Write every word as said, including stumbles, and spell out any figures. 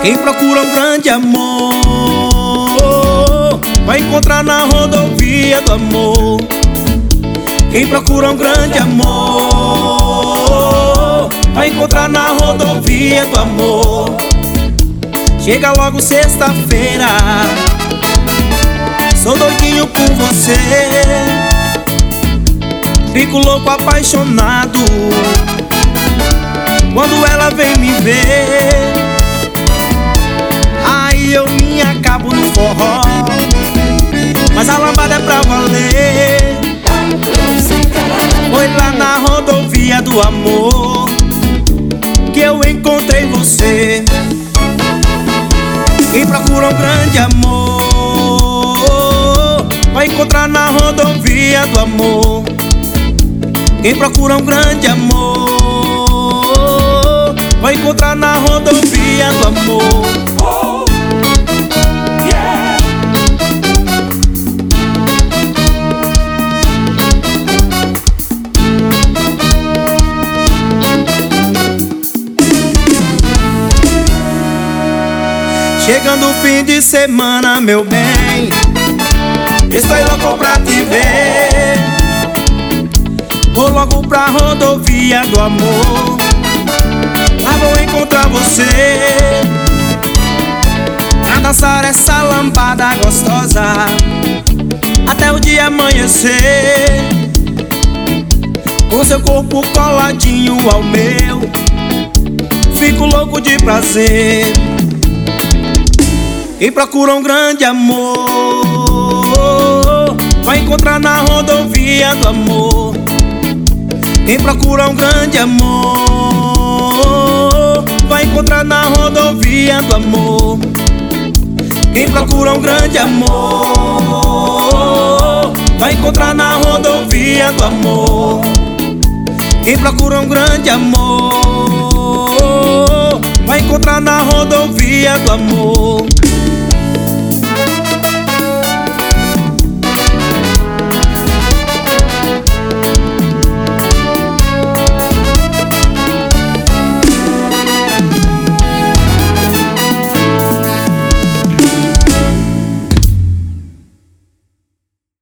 Quem procura um grande amor vai encontrar na rodovia do amor. Quem procura um grande amor vai encontrar na rodovia do amor. Chega logo sexta-feira, sou doidinho por você. Fico louco apaixonado quando ela vem me ver. Aí eu me acabo no forró, mas a lambada é pra valer. Foi lá na rodovia do amor que eu encontrei você. Quem procura um grande amor vai encontrar na rodovia do amor. Quem procura um grande amor vai encontrar na rodovia do amor. Oh, yeah. Chegando o fim de semana, meu bem, estou louco pra te ver. Vou logo pra rodovia do amor, lá vou encontrar você, pra dançar essa lambada gostosa até o dia amanhecer. Com seu corpo coladinho ao meu, fico louco de prazer. Quem procura um grande amor vai encontrar na rodovia do amor. Quem procura um grande amor vai encontrar na rodovia do amor. Quem procura um grande amor vai encontrar na rodovia do amor. Quem procura um grande amor vai encontrar na rodovia do amor.